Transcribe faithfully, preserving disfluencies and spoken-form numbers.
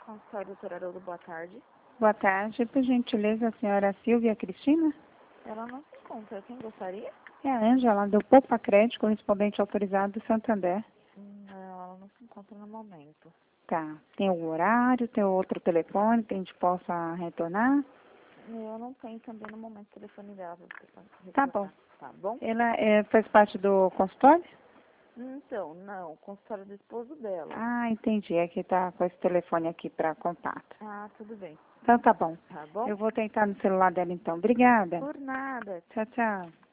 Consultório doutora Haroldo, boa tarde. Boa tarde, por gentileza, a senhora Silvia Cristina? Ela não se encontra. Quem gostaria? É a Ângela, do Poupa Crédito, correspondente autorizado do Santander. Hum, Não, ela não se encontra no momento. Tá. Tem algum horário, tem outro telefone que a gente possa retornar? Eu não tenho também no momento o telefone dela pra você Tá retornar. bom. Tá bom? Ela é, faz parte do consultório? Então, não, o consultório do esposo dela. Ah, entendi. É que tá com esse telefone aqui para contato. Ah, tudo bem. Então tá bom. Tá bom? Eu vou tentar no celular dela então. Obrigada. Por nada. Tchau, tchau.